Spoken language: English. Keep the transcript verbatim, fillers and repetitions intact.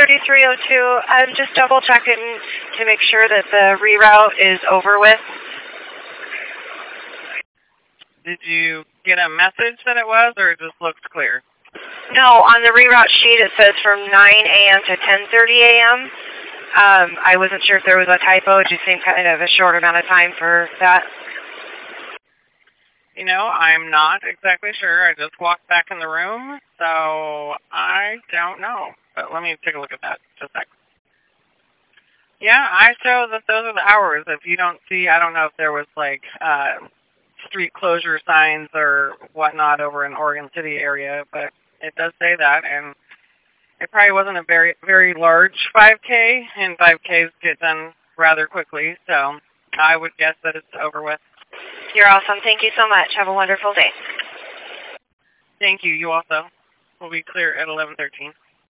thirty-three oh two. I'm just double checking to make sure that the reroute is over with. Did you get a message that it was, or it just looks clear? No, on the reroute sheet it says from nine a.m. to ten thirty a.m. Um, I wasn't sure if there was a typo. It just seemed kind of a short amount of time for that. You know, I'm not exactly sure. I just walked back in the room, so I don't know. But let me take a look at that just a sec. Yeah, I show that those are the hours. If you don't see, I don't know if there was like uh, street closure signs or whatnot over in Oregon City area, but it does say that, and it probably wasn't a very, very large five K, and five Ks get done rather quickly, so I would guess that it's over with. You're awesome. Thank you so much. Have a wonderful day. Thank you. You also. We'll be clear at eleven thirteen.